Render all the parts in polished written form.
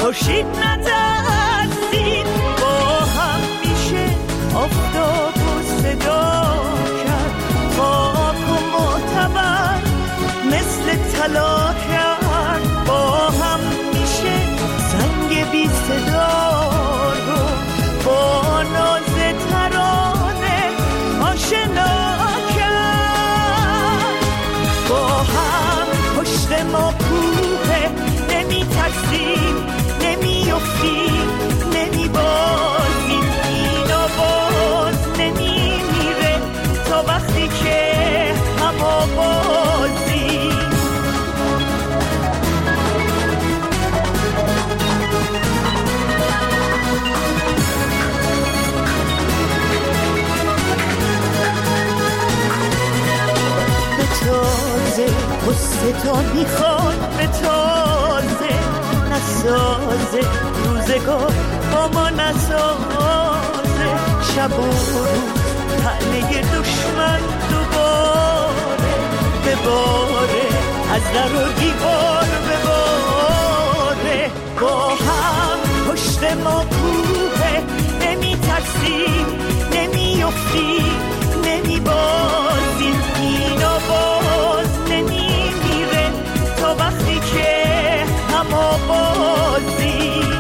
خورشید نترسید با هم میشه آفتاب و صدا کرد خاک و معتبر مثل طلا کرد با هم میشه سنگ بی صدا رو با ناز ترانه آشنا کرد با هم پشت ما کوه نمی ترسیم نمی افتیم نمی بازیم این آواز نمی میره تا وقتی که هم آوازیم به تازه قصه تا میخواد به تازه نسازه روزگار با ما نسازه شب و روز طعنه دشمن دوباره بباره از در و دیوار بباره با هم پشت ما کوه نمی ترسیم نمی افتیم نمی بازیم این آواز نمی میره تا وقتی که هم آوازیم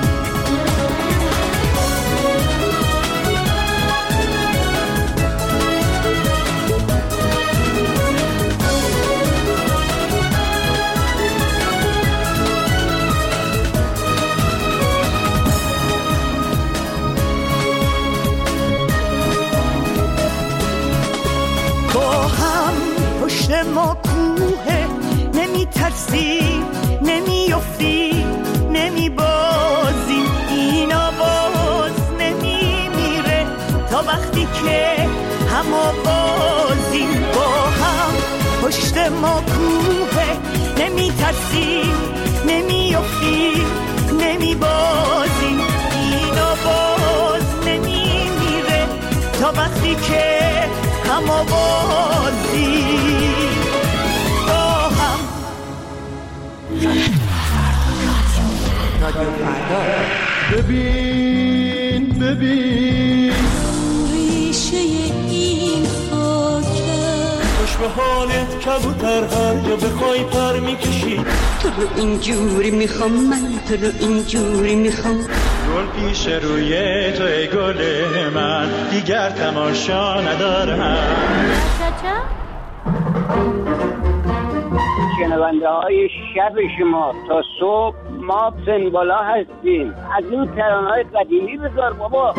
پشت ما کوه نمی ترسیم نمی افتیم نمی بازیم این آواز نمی میره تا وقتی که هم آوازیم با هم پشت ما کوه نمی ترسیم نمی افتیم نمی بازیم این آواز نمی میره تا وقتی که هم آوازیم با هم ببین ببین ریشه این خاکه خوش به حالت کبوتر هر جا بخوای پر میکشی تو رو اینجوری میخوام من تو رو اینجوری میخوام گل پیش روی تو ای گل من دیگر تماشا ندارم شنونده های شب شما تا صبح ما سنبالا هستیم از این ترانه های قدیمی بذار بابا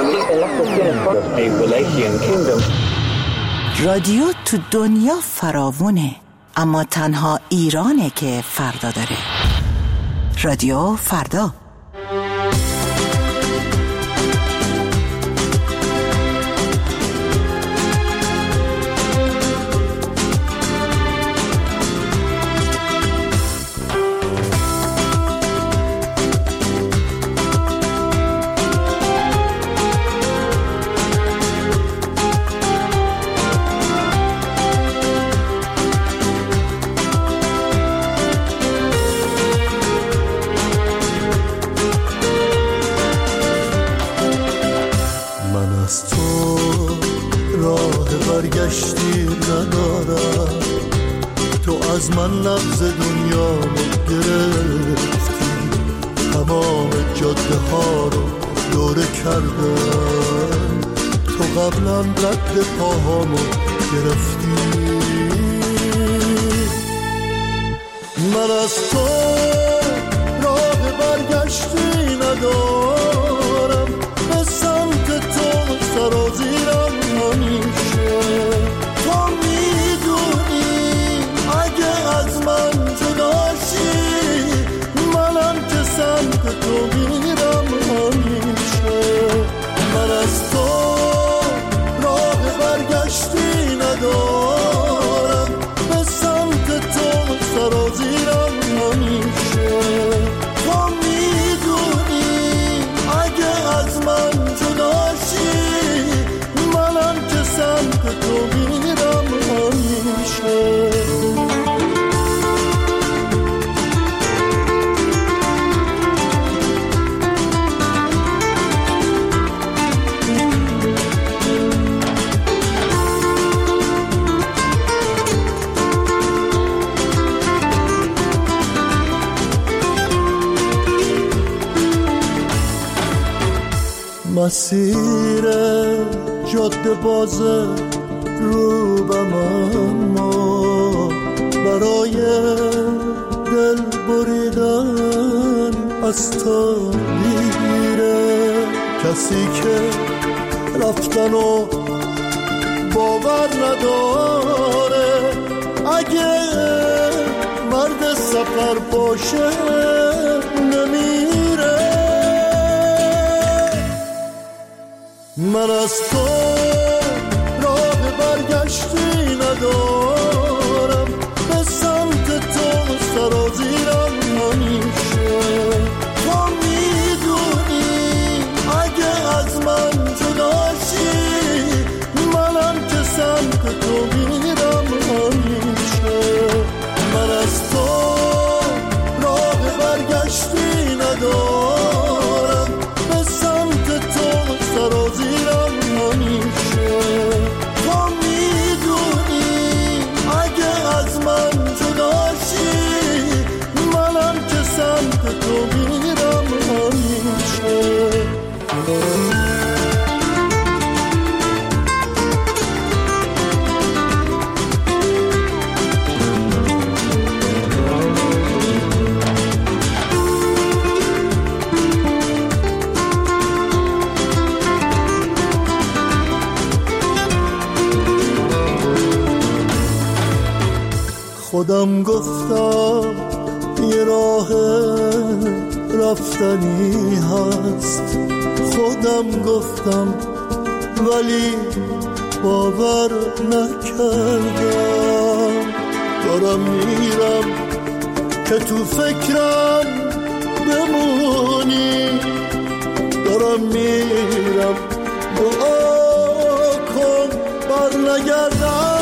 رادیو تو دنیا فراوونه، اما تنها ایرانه که فردا داره. رادیو فردا. از من نبض دنیا رو گرفتی، تمام جاده ها رو دوره کردم، تو قبلا رد پاهامو گرفتی. من از تو راه برگشتی ندارم، به سمت تو سرازیرم همیشه. تو میدونی اگه از من جداشی، منم که سمت تو میرم همیشه. من از تو راه برگشتی ندارم، به سمت تو سرازیرم همیشه. تو میدونی اگه از من جداشی، منم که سمت تو میرم همیشه. مسیر جاده بازه روبم، اما برای دل بریدن از تو دیره. کسی که رفتن و باور نداره، اگه مرد سفر باشه نمیره. من از تو راه برگشتی ندارم، به سمت تو سرازیرم همیشه. تو میدونی اگه از من جداشی، منم که سمت تو میرم همیشه. من از تو راه برگشتی ندارم، به سمت تو سرازیرم همیشه. تو میدونی اگه از من جداشی، منم که سمت تو میرم همیشه. خودم گفتم یه راه رفتنی هست، خودم گفتم ولی باور نکردم. دارم میرم که تو فکرم بمونی، دارم میرم دعا کن بر نگردم.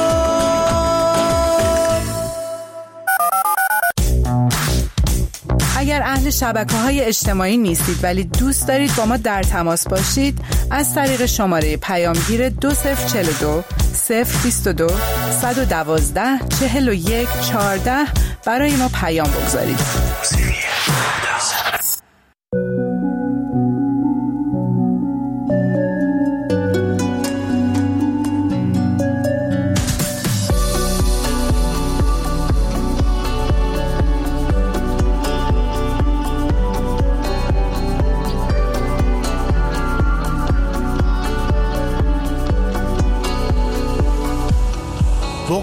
اگر اهل شبکه‌های اجتماعی نیستید ولی دوست دارید با ما در تماس باشید، از طریق شماره پیامگیر 2042 022 112 41 14 برای ما پیام بگذارید.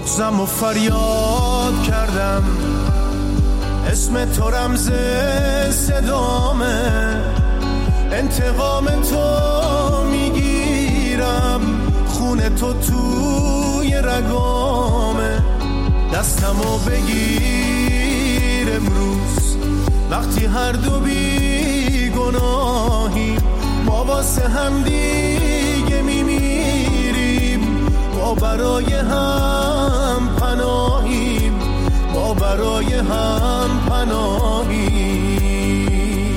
بغضم و فریاد کردم، اسم تو رمز صدامه، انتقام تو میگیرم، خون تو توی رگامه. دستمو بگیر امروز وقتی هر دو بی گناهیم، ما واسه هم دیگه میمیریم، ما برای هم پناهیم، ما برای هم پناهیم.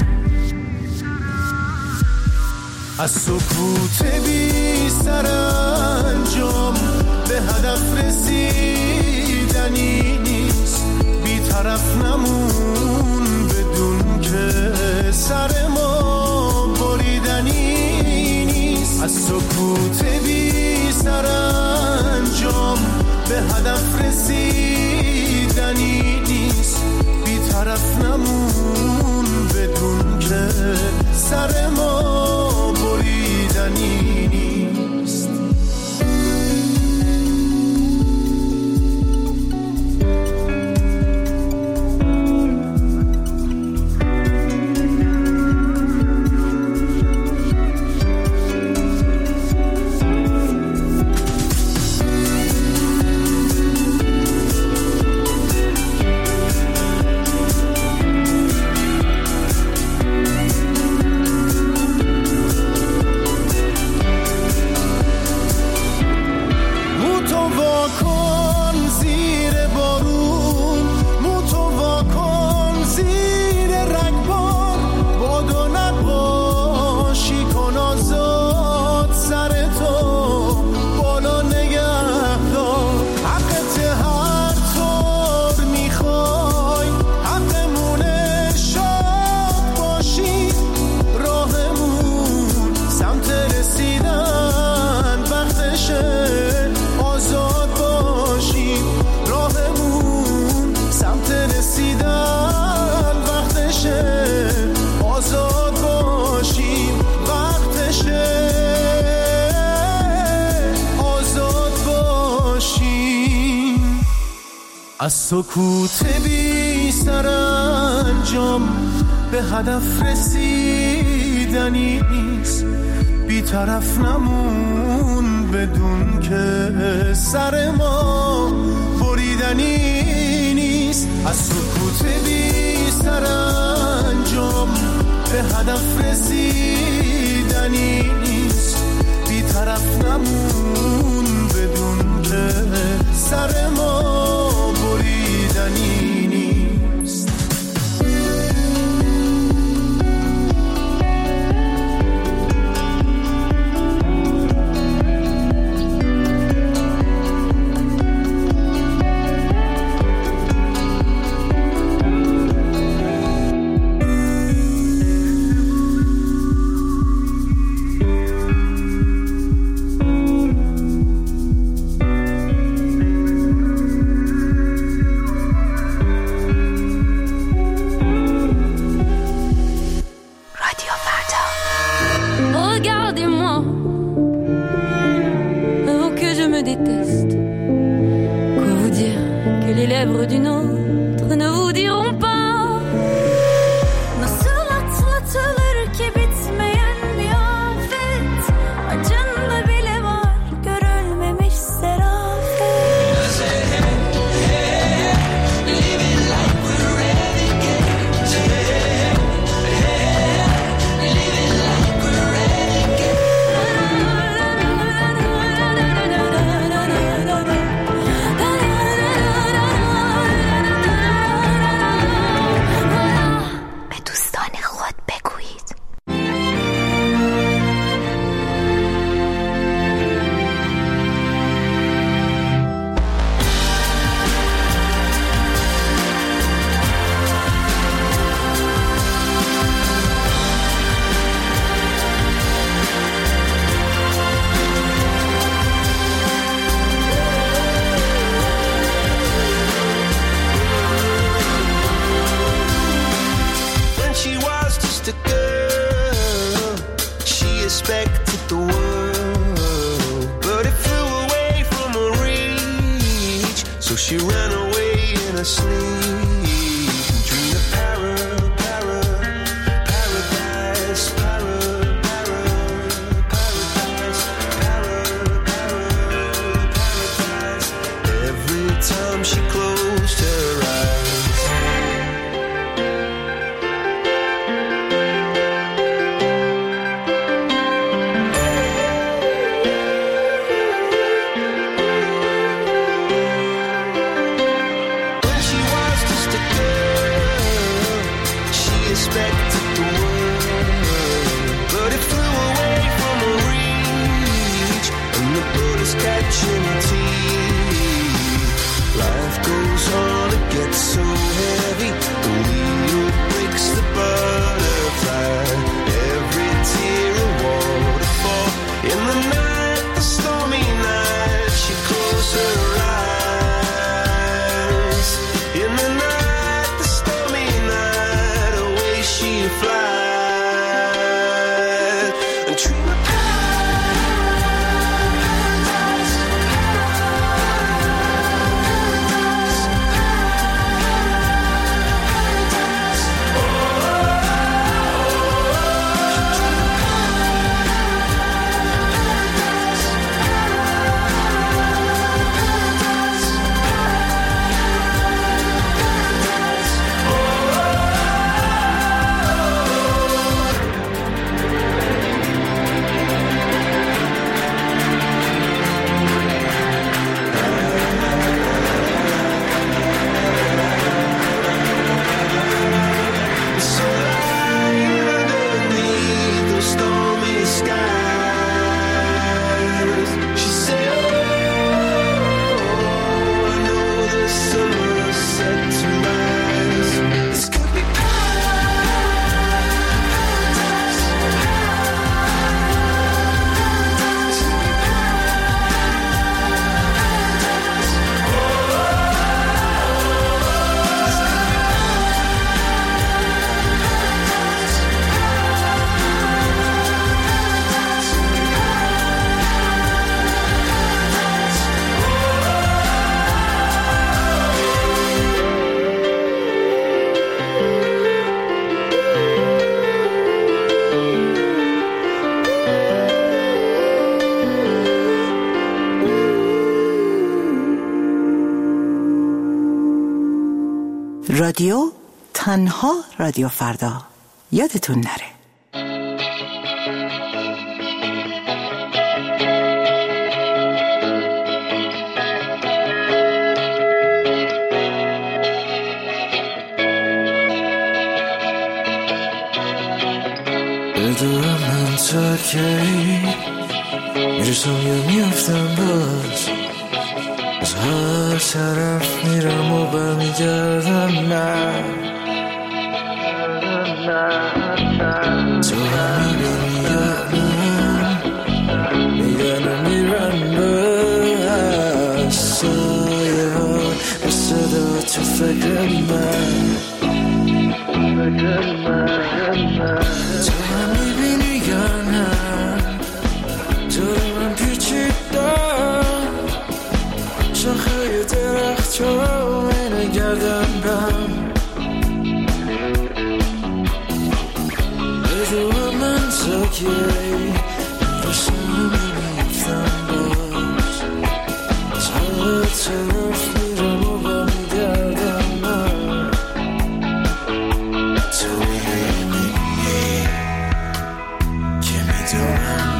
از سکوت بی سرانجام به هدف رسیدنی نیست، بی طرف نمون بدون که سر ما بریدنی نیست. از سکوت بی سرانجام به هدف رسیدنی نیست، بی طرف نمون بدون که سر ما بریدنی نیست. از سکوت بی سرانجام به هدف رسیدنی نیست، بی طرف نمون بدون که سر ما بریدنی نیست. از سکوت بی سرانجام به هدف رسیدنی نیست، بی طرف نمون بدون که سر ما بریدنی نیست. expected the world, but it flew away from the reach, and the bullets catching teeth. Life goes on, it gets so heavy, the wheel breaks the butterfly. Every tear a waterfall in the night, the stormy night. She closed her eyes in the night, the stormy night. Away she flies and dream of رادیو تنها رادیو فردا. یادتون نره. بدونم من تا کی میرسم یا میافتم باز، از هر طرف میرم و برمیگردم. نه تو هم میبینی یا نه، میگن میرن به سایه ها به صدا تو فکر من. تو هم میبینی یا نه، تو من پیچیدم شاخه درخت رو من گردم بم. بدو من تا کی باشم میفتم باز، تا طرف میرم و برمیگردم من. تو میبینی که میدونم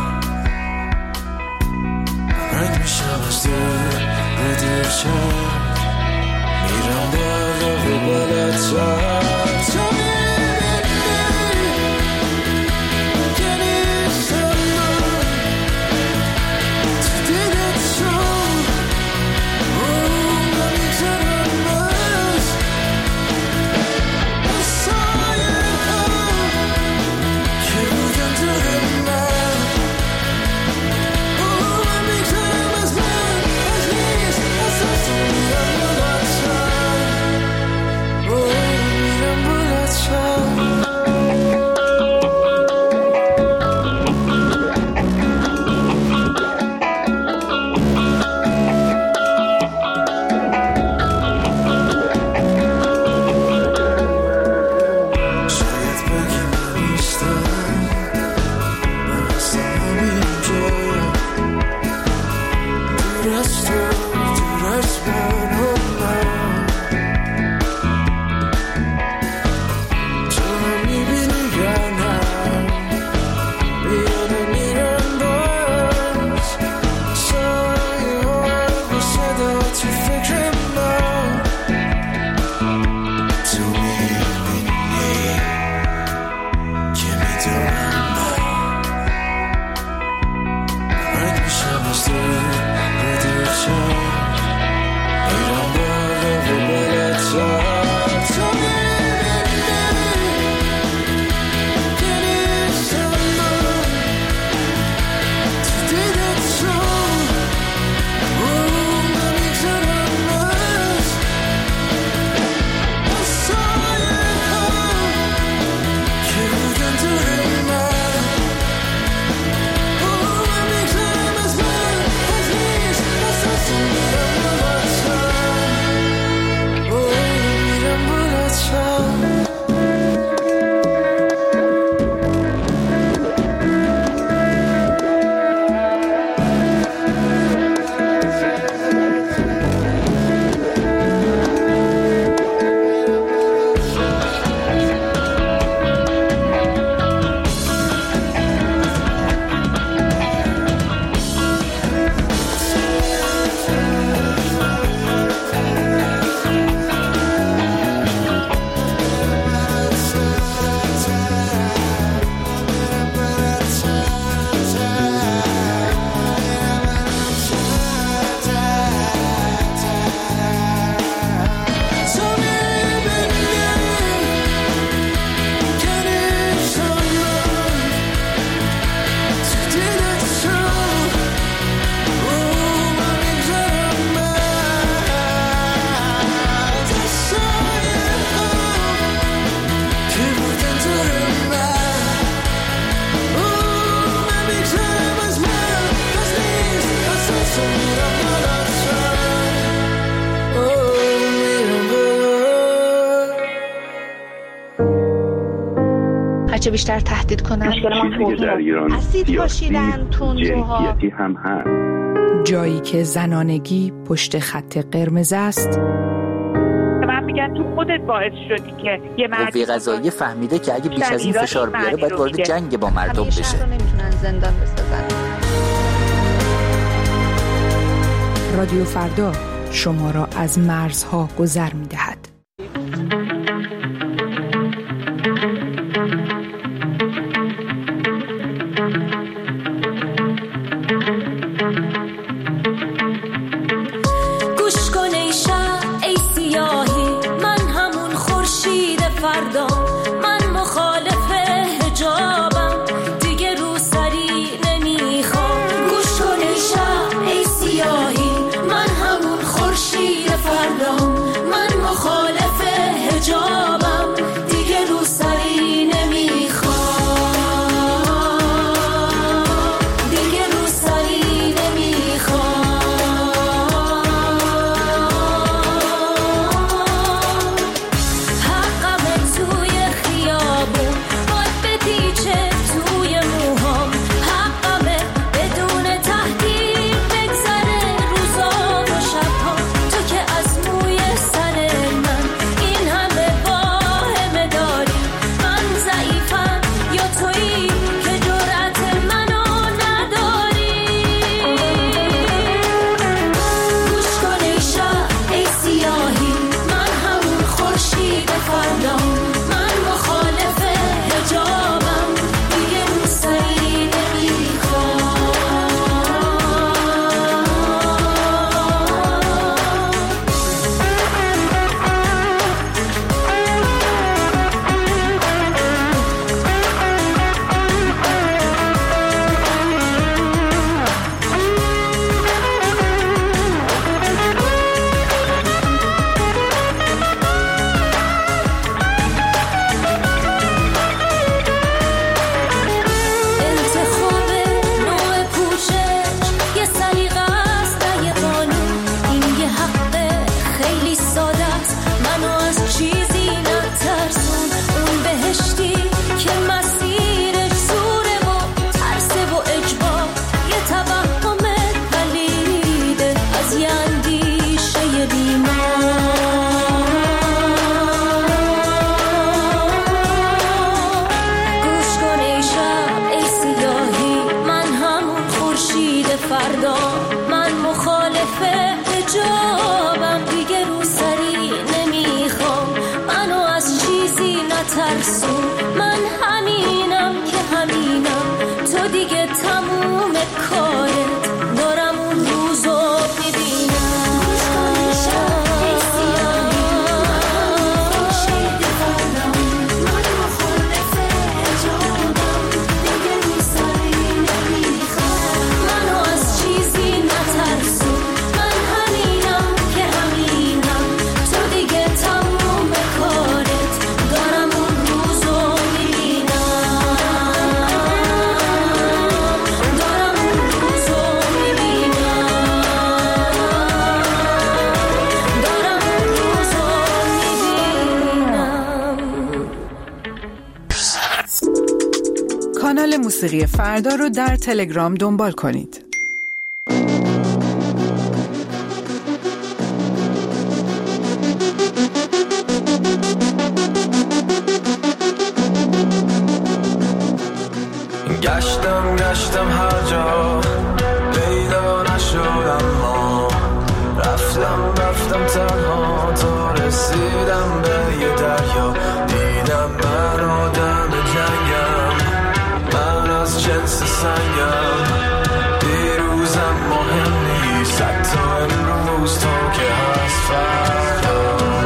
رنگ میشم از دور رده شم، میرم بالا و بالاتر. تو میبینی که نیستم من، هرچه بیشتر تهدید کنن. چیزی که در ایران اسید پاشیدن، جنسیتی هم هست. جایی که زنانگی پشت خط قرمز است. من میگن تو خودت باعث شدی که یه قوه قضاییه فهمیده که اگه بیش از این فشار بیاره باید وارد جنگ با مردم بشه. شهر رو نمیتونن زندان بسازن. رادیو فردا شما را از مرزها گذر می‌دهد. گوش کن ای شهر ای سیاهی، من همون خورشید فردا، من مخالف حجابم، دیگه رو سری نمیخوام. گوش کن ای شهر ای سیاهی، من همون خورشید فردا، من مخالف حجابم، دیگه رو سری نمیخوام، دیگه رو سری نمیخوام. حقمه توی خیابون، باید بپیچه توی موهام، حقمه بدون تهدید بگذره روزا و شبها. تو که از موی سر من این همه واهمه داری، من ضعیفم یا تویی که جرأت منو نداری. گوش کن ای شهر ای سیاهی، من همون خورشید فردا، من مخالف حجابم، دیگه رو سری نمیخوام. انتخاب نوع پوشش یه سلیقه است نه یه قانون، این یه حقه خیلی ساده است، منو از چیزی نترسون. اون بهشتی که مسیرش زوره و ترسه و اجبار، یه توهم پلیده از یه اندیشه بیمار. گوش کن ای شب ای سیاهی، من همون خورشید فردا، من مخالف حجابم، دیگه رو سری نمیخوام، منو از چیزی نترسون. من همینم که همینم، تو دیگه تموم کارت، دارم اون روزو میبینم. گوش کن ای شب ای سیاهی، خورشید فردا، من مخالف حجابم، دیگه رو سری نمیخوام، منو از چیزی نترسون. من همینم که همینم، تو دیگه تموم کارت، دارم اون روزو میبینم، دارم اون روزو میبینم، دارم اون روزو میبینم. کانال موسیقی فردا رو در تلگرام دنبال کنید. گشتم هر جا پیدا نشدم، ما رفتم تنها تا رسیدم به یه دریا. دیدم من آدم جنگم، من از جنس سنگم، دیروزم مهم نیست حتی امروز، تا که هست فردا.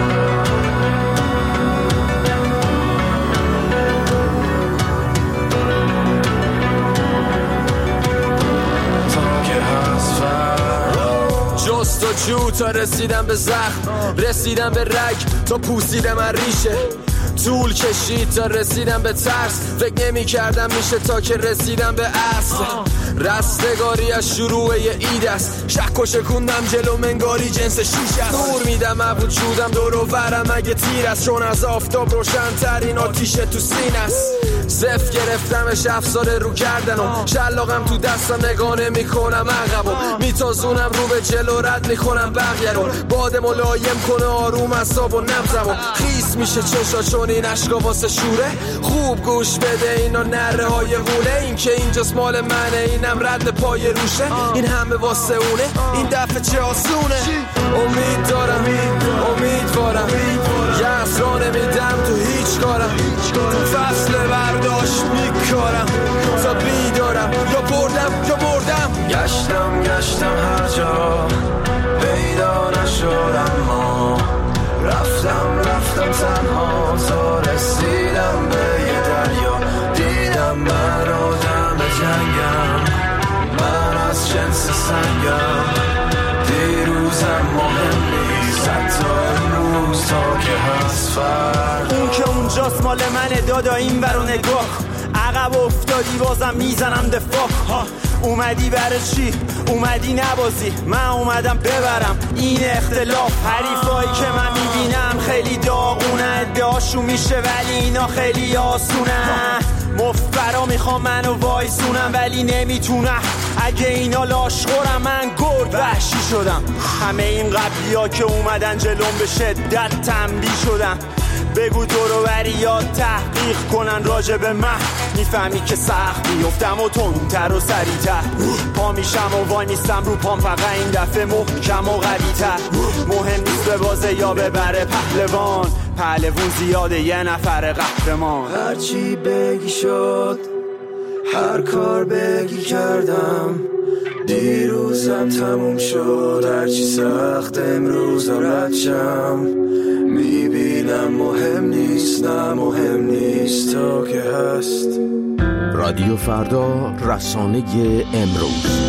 جست و جو تا رسیدم به زخم، رسیدم به رگ تا پوسیدم از ریشه. طول کشید تا رسیدم به ترس، فکر نمی کردم میشه تا که رسیدم به اصل. رستگاری از شروع یه اید است، شک و شکوندم جلو منگاری جنس شیش است. دور میدم از وجودم دور و برم اگه تیر است، چون از آفتاب روشن ترین آتیشه تو سین است. صف گرفتمش افساره رو کردنم، شلاقم تو دستم نگانه میکنم عقبم، میتازونم رو به جلو رد میکنم بقیه رو، باد ملایم کنه آروم اعصاب و نبضمو، خیس میشه چشا چون این اشکا واسه شوره، خوب گوش بده اینا نره های هونه، این که اینجاست مال منه اینم رد پای روشه، این همه واسه اونه این دفعه چه آسونه، امید دارم امیدوارم یه اصلا نمیدم تو هیچ کارم، تو فصل برداشت میکارم تا بیدارم، یا بردم گشتم هر جا پیدا نشدم، ما رفتم تنها تا رسیدم به یه دریا، دیدم من آدم جنگم، من از جنس سنگم، دیروزم مهم نیست حتی امروز تا که هست فردا، اون که اونجاست مال منه دادا این برو نگاه، عقب افتادی بازم میزنم دفاع ها، اومدی برای چی؟ اومدی نبازی، من اومدم ببرم این اختلاف، حریفایی که من میبینم خیلی داغونه، ادعاشون میشه ولی اینا خیلی آسونه، مفبرا میخوام منو وایسونم ولی نمیتونم، اگه اینا لاشخورم من گرد وحشی شدم، همه این قبلی ها که اومدن جلوم به شدت تنبیه شدم، بگو دورو بریات تحقیق کنن راجع به من، میفهمی که سخت بیفتم و تندتر و سریعتر، پا میشم و وای میستم رو پام، فقط این دفعه محکم و قوی‌تر، مهم نیست به بازه یا ببره پهلوون زیاده یه نفر قهرمان، هرچی بگی شد هر کار بگی کردم، دیروزم تموم شد هرچی سخت امروزم ردشم، میبینم مهم نیست نه مهم نیست تا که هست. رادیو فردا، رسانه امروز.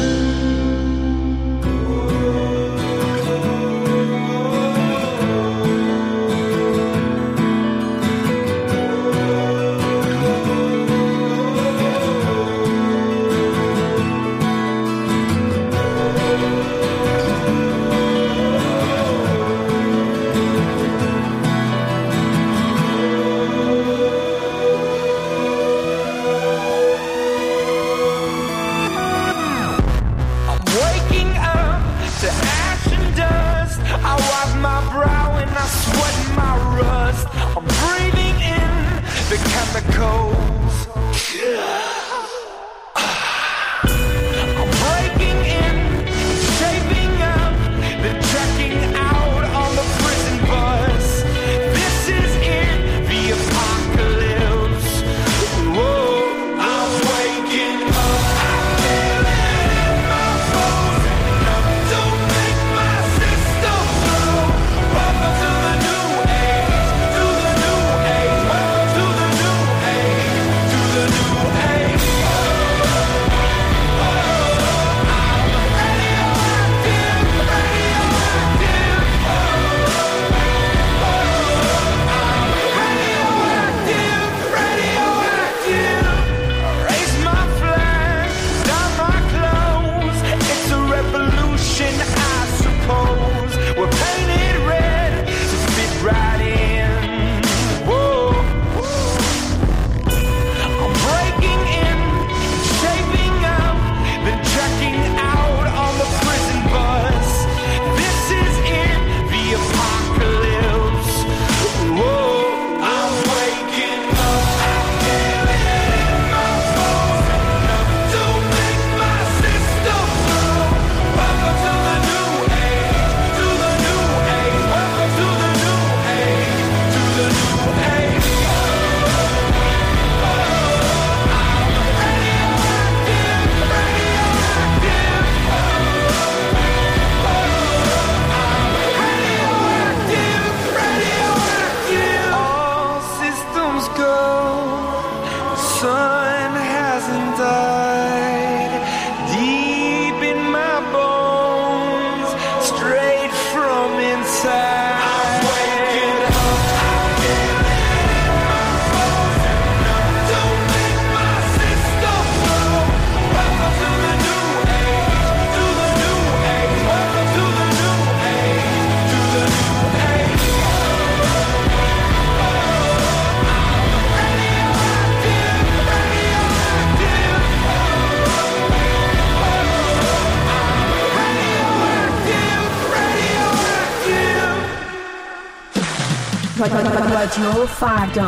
رادیو فردا.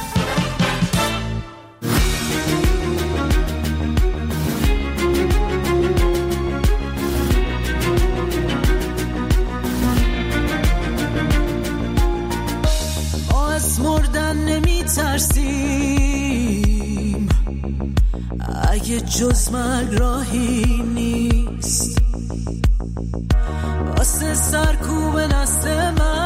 از مردن نمی ترسیم، اگه جز مرگ راهی نیست. واسه سرکوب نسل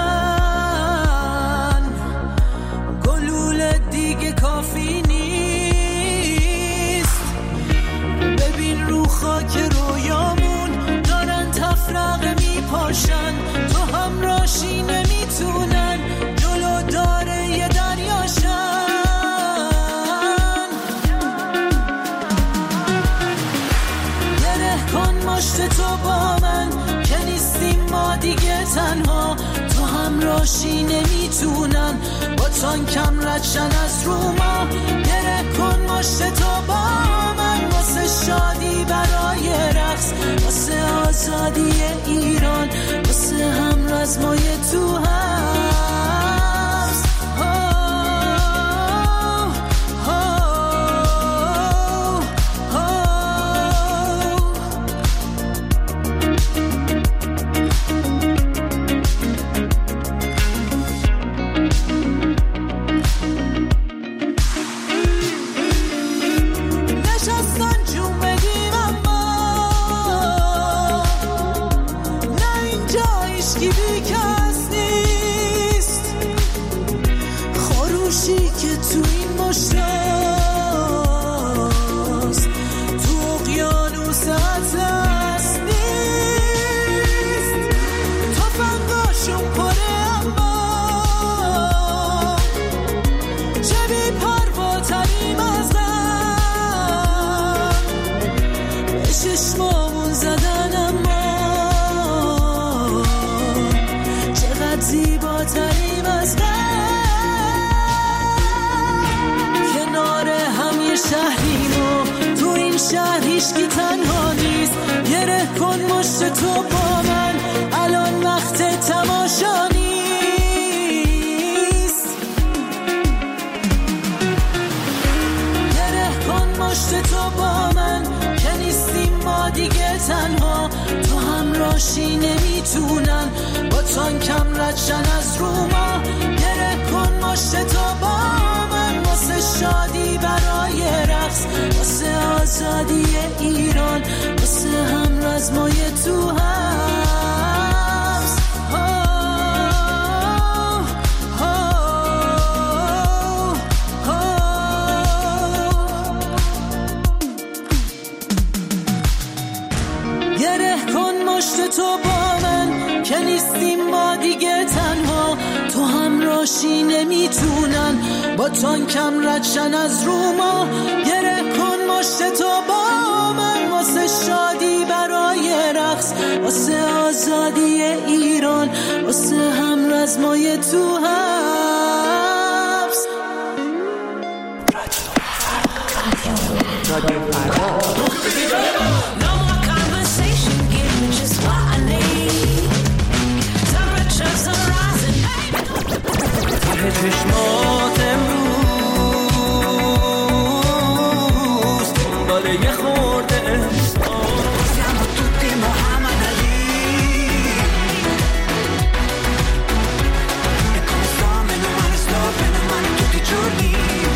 من گلوله دیگه کافی نیست. ببین رو خاک رویامون دارن تفرقه میپاشن، تو همراشی نمیتونن جلو داره یه دریاشن. گره کن مشت تو با من که نیستیم ما دیگه تنها، تو همراشی نمیتونن با تانکم ردشن از رو ما. گره کن مشت تو با من واسه شادی برای رقص، واسه آزادی ایران، واسه هم رزمای تو هست. هیچکی تنها نیست. گره کن مشت تو با من، الان وقت تماشا نیست. گره کن مشت تو با من که نیستیم ما دیگه تنها، تو همراشی نمیتونن با تانکم ردشن از رو ما. گره کن مشت تو با من واسه شادی برای رقص، واسه آزادی ایران، واسه هم رزمای تو هست. گره کن مشت تو با من که نیستیم ما دیگه تنها، تو همراشی نمیتونن با تانکم ردشن از رو ما. گره کن مشت تو با من واسه شادی برای رقص، واسه آزادی ایران، واسه هم رزمای تو حبس. رادیو فردا. چشمات امروز دنبال یه خورده siamo tutti Muhammad Ali e come sto meno male tutti i giorni.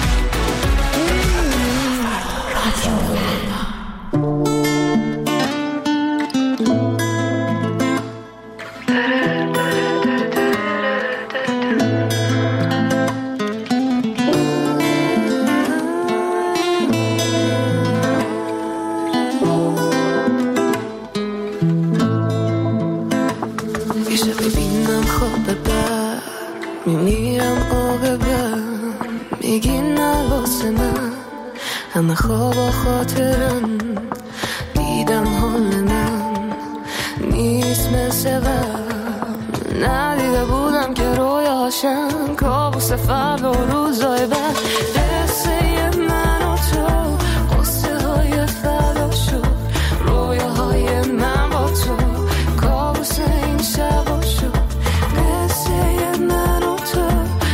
میمیرم عاقبت میگی نه واسه من، همه خواب خاطرم دیدم حال من نیست مثل قبل. ندیده بودم که رویاشم کابوس فردا و روزای بعد. قصه من و تو قصه های فردا شد، رویاهای من با تو کابوس این شبا شد. قصه من و تو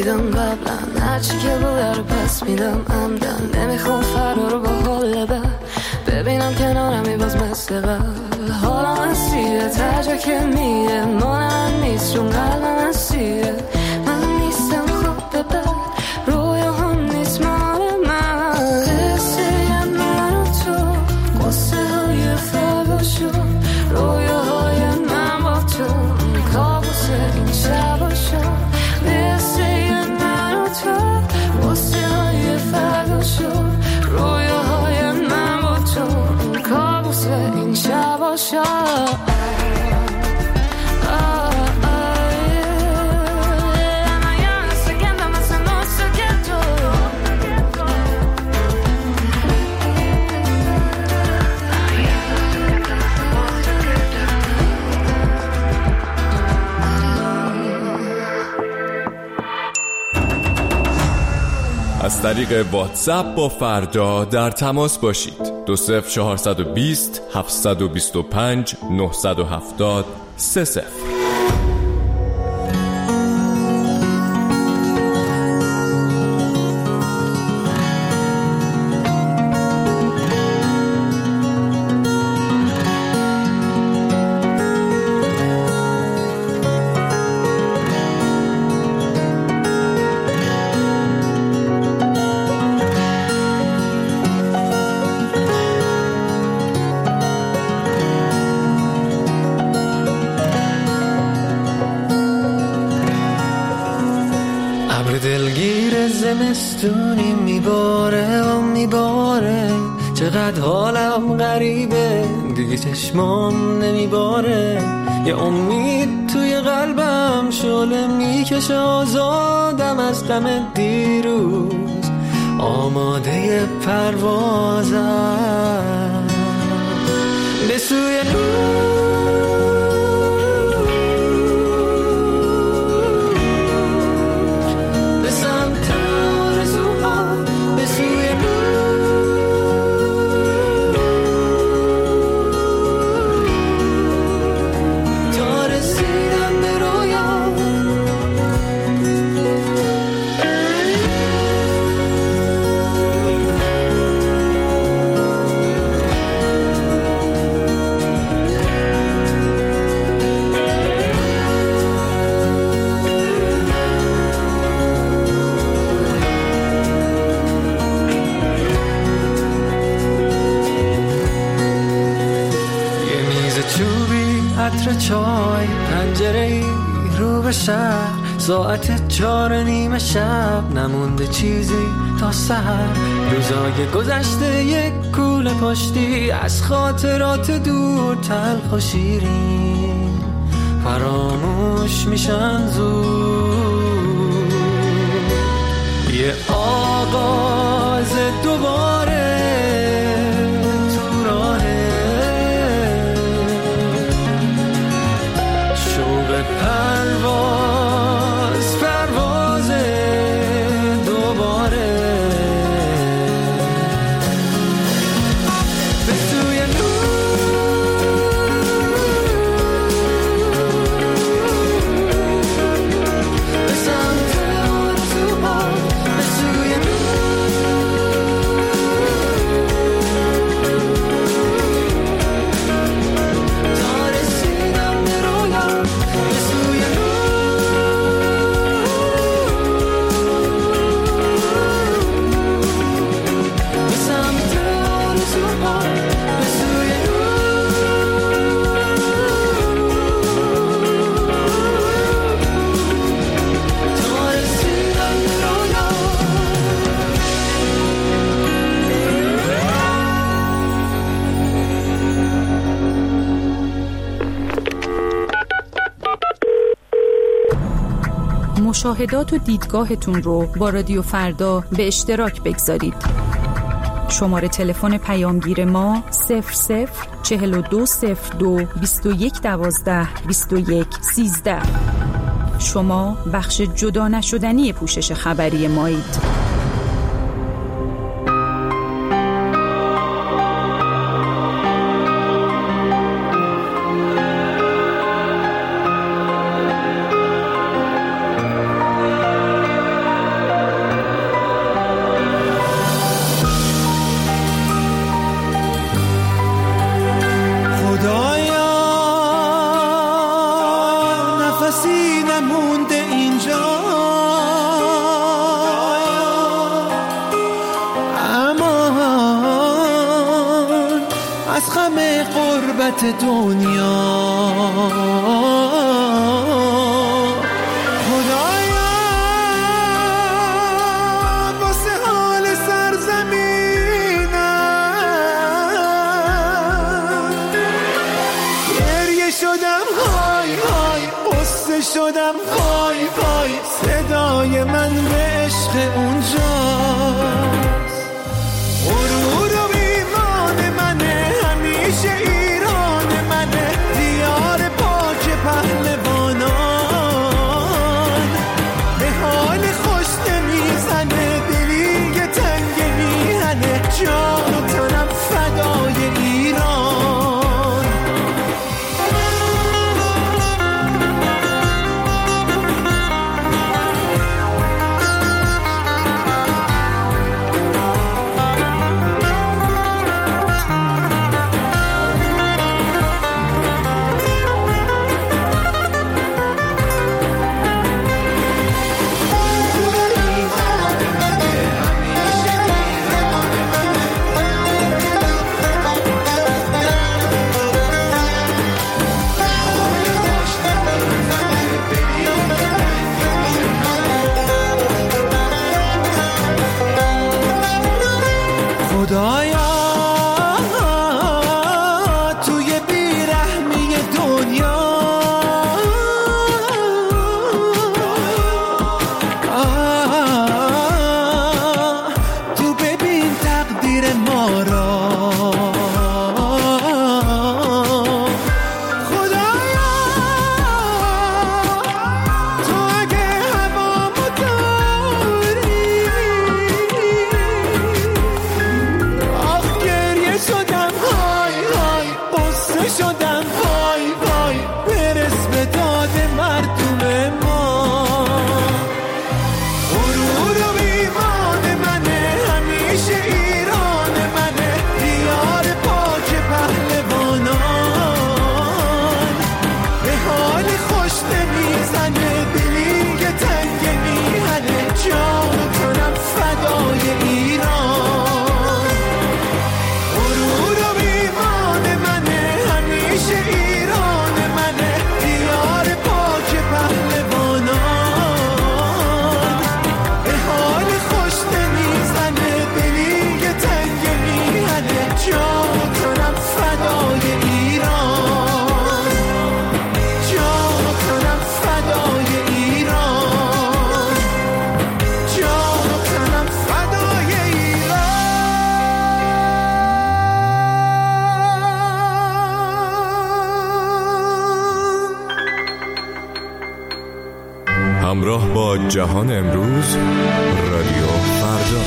دیدم قبلا، هرچی که بوده رو پس میدم عمدن. نمیخوام فردا رو با حال بد ببینم کنارمی باز مثل قبل. حالم اسیره تا جا که میره، مانم نیست چون قلبم اسیره. من نیستم خواب بد، رویا هم نیست مال من. قصه من و تو، قصه های فردا شد، رویاهای من با تو، کابوس این شب شد. قصه من و تو، قصه های فردا شد، رویاهای من با تو، کابوس این شب شد. از طریق واتساپ با فردا در تماس باشید. 20420 725 970 30. دلگیر زمستونی میباره و میباره، چقدر حالم غریبه دیگه چشمام نمیباره. یه امید توی قلبم شعله میکشه، آزادم از غم دیروز، آماده پروازم به سوی نور. عطر چای، پنجره‌ای رو به شهر، ساعت 4:30 شب، نمونده چیزی تا سحر. روزای گذشته یک کوله پشتی، از خاطرات دور تلخ و شیرین فراموش میشن زود. یه آغاز دوباره تو راهه، پرواز دوباره به سوی نور، به سمت آرزوها، به سوی تا رسیدم به رویا، به سوی مشاهدات و دیدگاهتون رو با رادیو فردا به اشتراک بگذارید. شماره تلفن پیامگیر ما 004202 2112 2113. شما بخش جدا نشدنی پوشش خبری مایید. همه غربت دنیا. خدایا واسه حال سرزمینم گریه شدم های های، قصه شدم پای پای، صدای من به عشق اونجاست. غرور و ایمان منه، همیشه ایران منه، دیار پاک پهلوانان. به حال خوش نمیزنه، دلی که تنگ میهنه، جان و تنم فدای ایران. خدایا توی بیرحمی دنیا تو ببین تقدیر ما را. خدایا تو اگه هوامو داری، شدم های های، قصه شدم پای پای، برس به داد مردم ما. غرور و ایمان منه، همیشه ایران منه، دیار پاک پهلوانان. به حال خوش نمیزنه، دلی که تنگ میهنه، جان و تنم فدای ایران. غرور و ایمان منه، همیشه ایران منه، دیار پاک پهلوانان. به حال خوش نمیزنه، دلی که تنگ میهنه، جان و تنم فدای ایران. جان و تنم فدای ایران. جان و تنم فدای ایران. همراه با جهان امروز، رادیو فردا.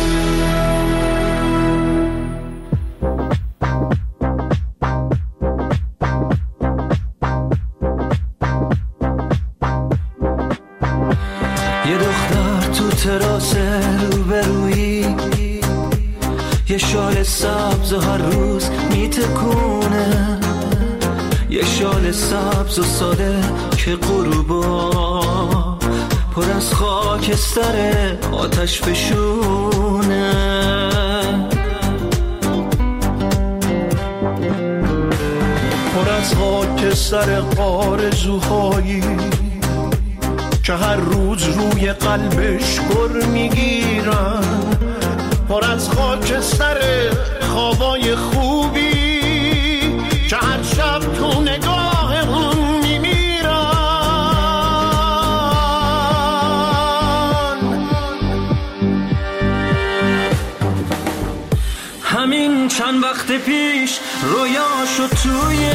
یه دختر تو تراس روبرویی، یه شال سبز هر روز میتکونه، یه شال سبز و ساده که غروبا پر از خاکستر آتش فشونه. پر از خاکستر آرزوهایی که هر روز روی قلبش گر میگیرن، پر از خاکستر خوابای خوبی که هر شب تو نگاه اون میمیرن. همین چند وقت پیش رویاشو توی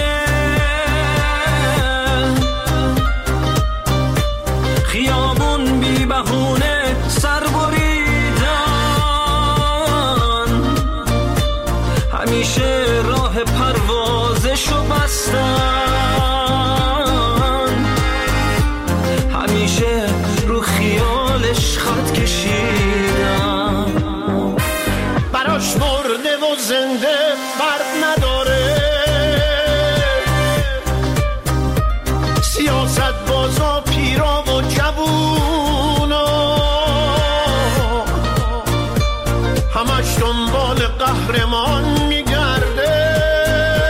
خیابون بی بهونه سر بریدن، همیشه راه پروازشو بستن، همیشه رو خیالش خط کشیدن. براش مرده و زنده فرق نداره، سیاست بازا پیرا و جوونا همش دنبال قهرمان میگرده.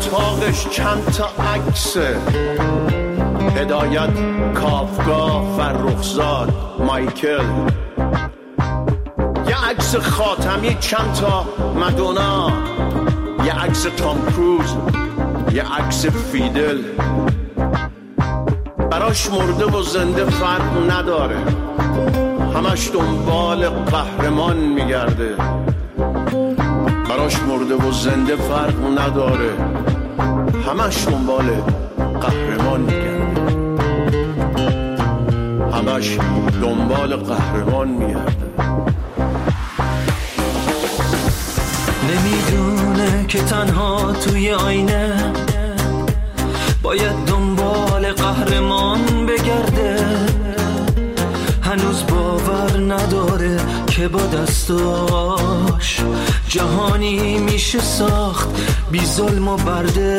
اتاقش چند تا عکسه، هدایت کافگاه فرخزاد مایکل، یه عکس خاتمی چند تا مدونا، یه عکس تام کروز، یه عکس فیدل. براش مرده و زنده فرق نداره، همش دنبال قهرمان میگرده. براش مرده و زنده فرق نداره، همش دنبال قهرمان میگرده، همش دنبال قهرمان میگرده. نمیدونه که تنها توی آینه باید دنبال قهرمان بگرده. هنوز باور نداره که با دستاش جهانی میشه ساخت بی ظلم و برده.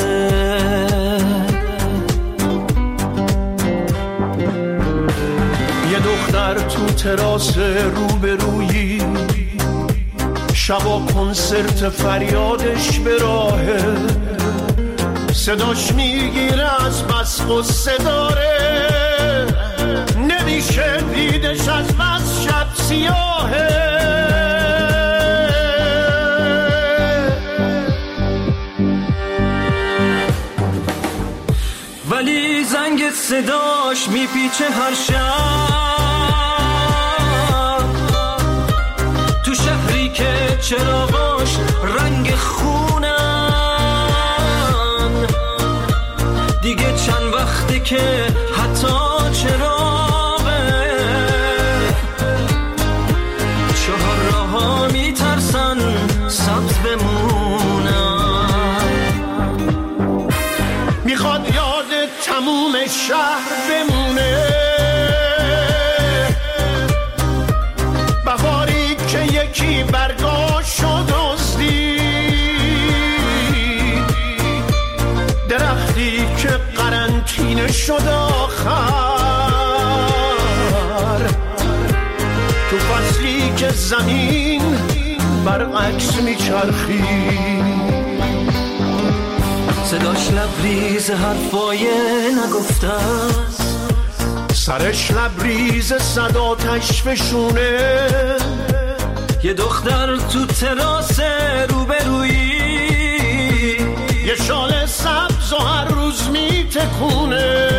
یه دختر تو تراس روبرویی، شبا کنسرت فریادش به راهه، صداش میگیره از بس غصه داره، نمیشه دیدش از بس شب سیاهه. ولی زنگ صداش میپیچه هر شب تو شهری که چراغاش رنگ خونن. دیگه چند وقته که حتی چراغه چهار راه‌ها میترسن سبز بمونن. میخواد یاد تموم شهر بمونه، بهاری که یکی برگاشو دزدید، درختی که قرنطینه شد آخر، تو فصلی که زمین برعکس میچرخید. صداش لبریز حرفای نگفته است، سرش لبریز صداتش فشونه. یه دختر تو تراس روبرویی، یه شال سبز و هر روز میتکونه،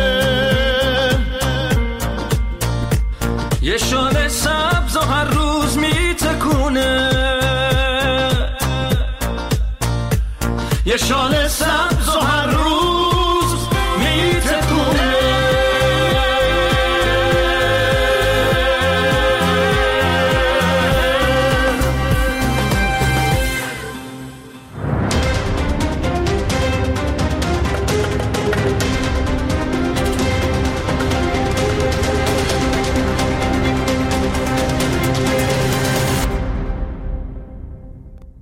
یه شال سبز و هر روز میتکونه، یه شال سبز